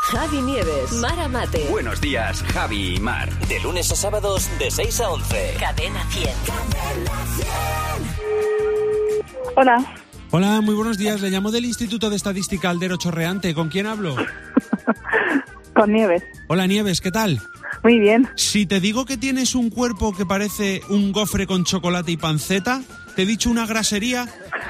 Javi Nieves, Mar Amate. Buenos días, Javi y Mar. De lunes a sábados de 6 a 11. Cadena 100. Hola. Hola, muy buenos días. Le llamo del Instituto de Estadística Aldero Chorreante. ¿Con quién hablo? Con Nieves. Hola, Nieves, ¿qué tal? Muy bien. Si te digo que tienes un cuerpo que parece un gofre con chocolate y panceta, ¿te he dicho una grasería?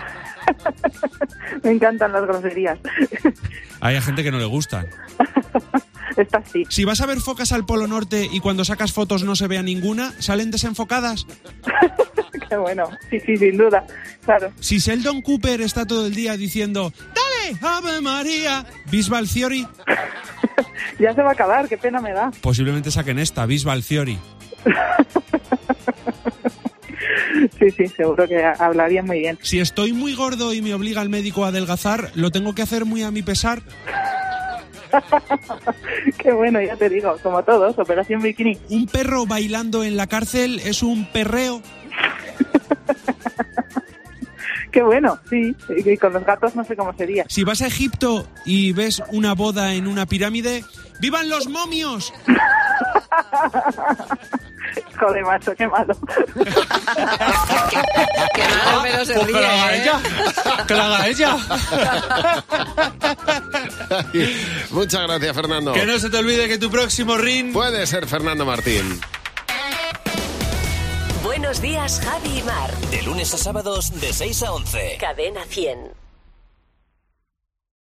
Me encantan las groserías. Hay gente que no le gustan. Esta sí. Si vas a ver focas al Polo Norte y cuando sacas fotos no se vea ninguna, ¿salen desenfocadas? Qué bueno. Sí, sin duda. Claro. Si Sheldon Cooper está todo el día diciendo ¡Dale, Ave María! Visual Theory. Ya se va a acabar, qué pena me da. Posiblemente saquen esta, Visual Theory. Sí, seguro que hablaría muy bien. Si estoy muy gordo y me obliga el médico a adelgazar, ¿lo tengo que hacer muy a mi pesar? Qué bueno, ya te digo, como todos, operación bikini. ¿Un perro bailando en la cárcel es un perreo? Qué bueno, sí. Y con los gatos no sé cómo sería. Si vas a Egipto y ves una boda en una pirámide, ¡vivan los momios! Joder, macho, qué malo. Qué malo, pero se ríe, Que la haga ¿eh? ella. Que la haga ella. Muchas gracias, Fernando. Que no se te olvide que tu próximo ring Puede ser Fernando Martín. Buenos días, Javi y Mar. De lunes a sábados de 6 a 11. Cadena 100.